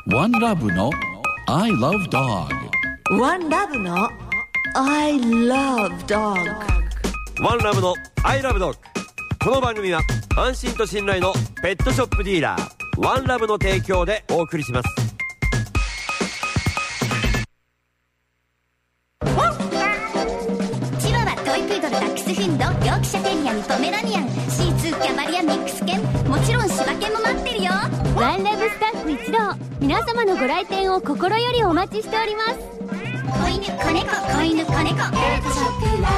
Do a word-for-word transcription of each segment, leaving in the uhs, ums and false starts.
ワンラブの I love dog。 ワンラブの I love dog。 ワンラブの I love dog。 この番組は安心と信頼のペットショップディーラーワンラブの提供でお送りします。 チワワ、トイプードル、ダックスフンド、ヨークシャテリアにポメラニアン、シーツー、キャバリア、ミックス犬、もちろん柴犬も待ってるよ。 ワンラブスタッフ一同、皆様のご来店を心よりお待ちしております。 子犬、子猫、子犬、子猫、ペットショップワンラ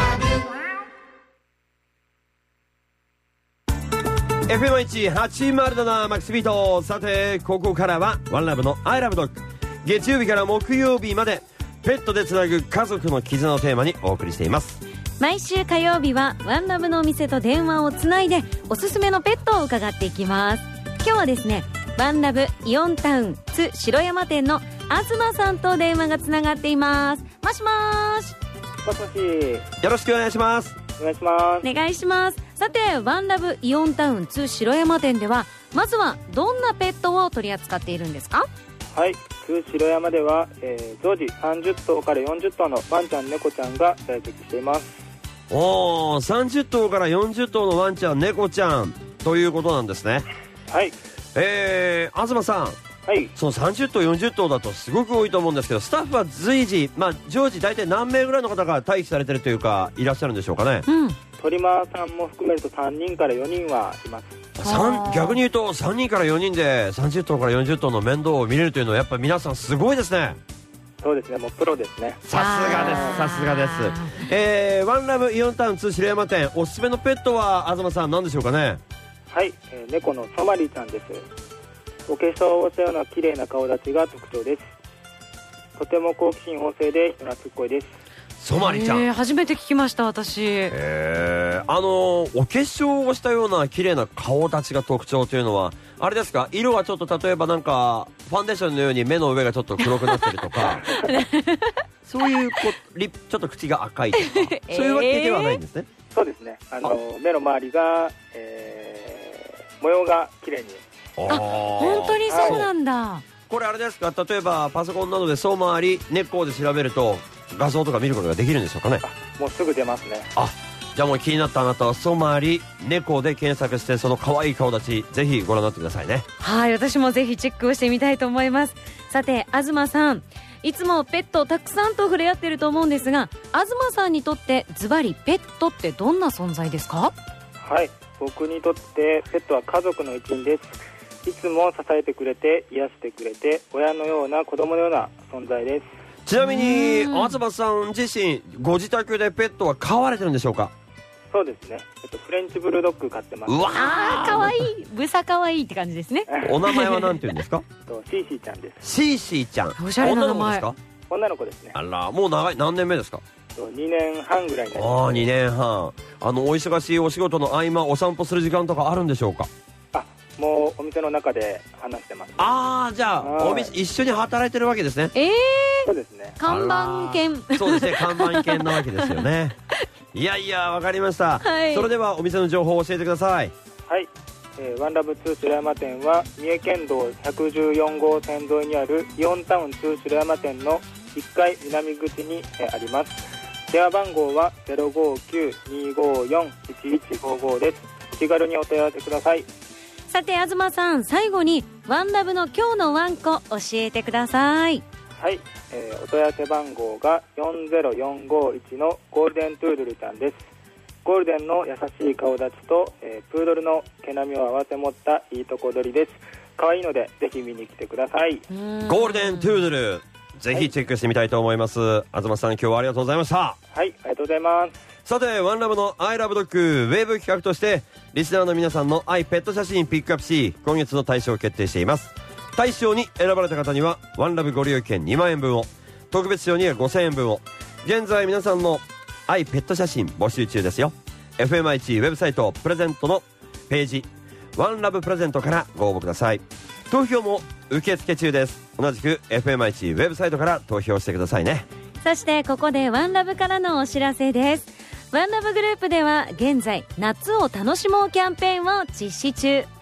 ブ。 エフエムいちはちまるなな マックスビート。さてここからはワンラブの I love dog。 月曜日から木曜日までペットでつなぐ家族の絆をテーマにお送りしています。 毎週火曜日はワンラブのお店と電話をつないでおすすめのペットを伺っていきます。今日はですね、ワンラブイオンタウン津城山店の東さんと電話がつながっています。もしもーし。 もしもし、 よろしくお願いします。 お願いします。 お願いします。さてワンラブイオンタウン津城山店ではまずはどんなペットを取り扱っているんですか？ はい、津城山では、えー、常時さんじゅっとうからよんじゅっとうのワンちゃん猫ちゃんが在籍しています。 おー、さんじゅっとうからよんじゅっとうのワンちゃん猫ちゃんということなんですね。 はい。 えー、東さん、 はい、 そのさんじゅっとうよんじゅっとうだとすごく多いと思うんですけど、スタッフは随時、まあ、常時大体何名ぐらいの方が待機されてるというかいらっしゃるんでしょうかね。 うん、 トリマーさんも含めるとさんにんからよにんはいます。 逆に言うとさんにんからよにんでさんじゅっとうからよんじゅっとうの面倒を見れるというのはやっぱり皆さんすごいですね。 そうですね、もうプロですね。 さすがです、さすがです。えー、ワンラブイオンタウン津城山店おすすめのペットは東さん何でしょうかね？ はい、えー、猫のソマリちゃんです。お化粧をしたような綺麗な顔立ちが特徴です。とても好奇心旺盛で人懐っこいです。 ソマリちゃん、 えー、初めて聞きました私。 えー、あのお化粧をしたような綺麗な顔立ちが特徴というのはあれですか？色はちょっと例えばなんかファンデーションのように目の上がちょっと黒くなってるとかそういうこリちょっと口が赤いとかそういうわけではないんですね。 そうですね、あのあ目の周りが、えー、模様が綺麗に。 あ、本当にそうなんだ、はい、 これあれですか？例えばパソコンなどで総回り猫で調べると画像とか見ることができるんでしょうかね？ もうすぐ出ますね。 あ、じゃあもう気になったあなたは総回り猫で検索してその可愛い顔立ちぜひご覧になってくださいね。 はい、私もぜひチェックをしてみたいと思います。さて東さん、いつもペットたくさんと触れ合ってると思うんですが、東さんにとってズバリペットってどんな存在ですか？ はい、僕にとってペットは家族の一員です。いつも支えてくれて癒してくれて親のような子供のような存在です。 ちなみに東さん自身ご自宅でペットは飼われてるんでしょうか？ そうですね、えっと、フレンチブルドッグ飼ってます。 うわー、かわいい、ブサかわいいって感じですねお名前は何て言うんですか？ シーシーちゃんです。 シーシーちゃん、 おしゃれな名前。 女の子ですか？ 女の子ですね。 あら、もう長い、何年目ですか？ にねんはんぐらいになります。 ああ、にねんはん。あのお忙しいお仕事の合間お散歩する時間とかあるんでしょうか？ あ、もうお店の中で話してます、ね、 ああ、じゃあお店一緒に働いてるわけですね。 えー、 そうですね、 看板犬。 そうですね、看板犬なわけですよねいやいや、わかりました、はい、それではお店の情報を教えてください。 はい、えー、ワンラブ津城山店は三重県道ひゃくじゅうよんごうせん沿いにあるイオンタウン津城山店のいっかい南口に、えー、あります。電話番号は ゼロごきゅう にごよん いちいちごご です。お気軽にお問い合わせください。 さて東さん、最後にワンラブの今日のワンコ教えてください。 はい、えー、お問い合わせ番号がよんゼロよんごいちのゴールデントゥードルちゃんです。ゴールデンの優しい顔立ちと、えー、プードルの毛並みを合わせ持ったいいとこ取りです。可愛いのでぜひ見に来てください。 ゴールデントゥードル、ぜひチェックしてみたいと思います、はい、東さん、今日はありがとうございました。 はい、ありがとうございます。 さてワンラブの I love dog ウェブ企画としてリスナーの皆さんの愛ペット写真ピックアップし、今月の大賞を決定しています。大賞に選ばれた方にはワンラブご利用券にまんえんぶんを、特別賞にはごせんえんぶんを。現在皆さんの愛ペット写真募集中ですよ。 エフエムアイチ ウェブサイトプレゼントのページワンラブプレゼントからご応募ください。投票も受付中です。同じく エフエムアイチ ウェブサイトから投票してくださいね。 そしてここでワンラブからのお知らせです。ワンラブグループでは現在夏を楽しもうキャンペーンを実施中。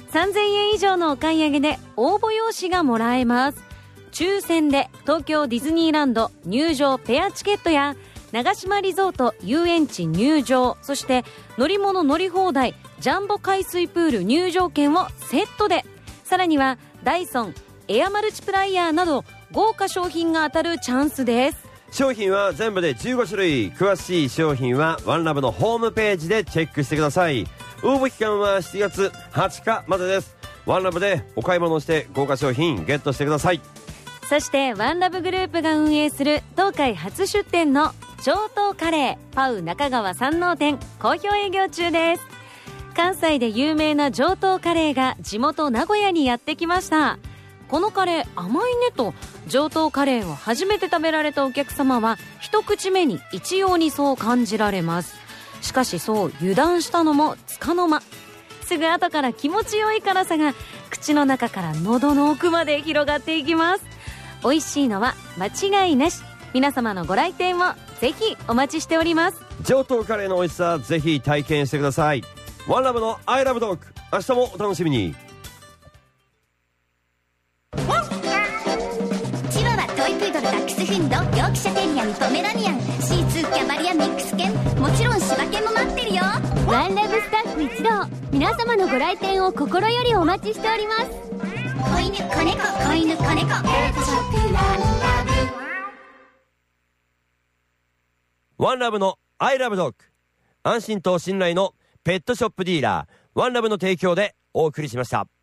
さんぜんえん以上のお買い上げで応募用紙がもらえます。抽選で東京ディズニーランド入場ペアチケットや長島リゾート遊園地入場、そして乗り物乗り放題ジャンボ海水プール入場券をセットで、さらにはダイソンエアマルチプライヤーなど豪華商品が当たるチャンスです。 商品は全部でじゅうごしゅるい。詳しい商品はワンラブのホームページでチェックしてください。応募期間はしちがつはつかまでです。ワンラブでお買い物をして豪華商品ゲットしてください。 そしてワンラブグループが運営する東海初出店の上等カレーパウ中川山王店好評営業中です。関西で有名な上等カレーが地元名古屋にやってきました。このカレー甘いねと上等カレーを初めて食べられたお客様は一口目に一様にそう感じられます。しかしそう油断したのもつかの間、すぐ後から気持ちよい辛さが口の中から喉の奥まで広がっていきます。美味しいのは間違いなし。皆様のご来店をぜひお待ちしております。 上等カレーの美味しさぜひ体験してください。ワンラブの I love dog、 明日もお楽しみに。 チワワ、トイプードル、ダックスフンド、ヨークシャテリアン、ポメラニアン、シーツー、キャバリア、ミックス犬、もちろん柴犬も待ってるよ。 ワンラブスタッフ一同、皆様のご来店を心よりお待ちしております。 子犬、子猫、子犬、子猫、ペットショップワンラブ。 ワンラブの I love dog、 安心と信頼のペットショップディーラーワンラブの提供でお送りしました。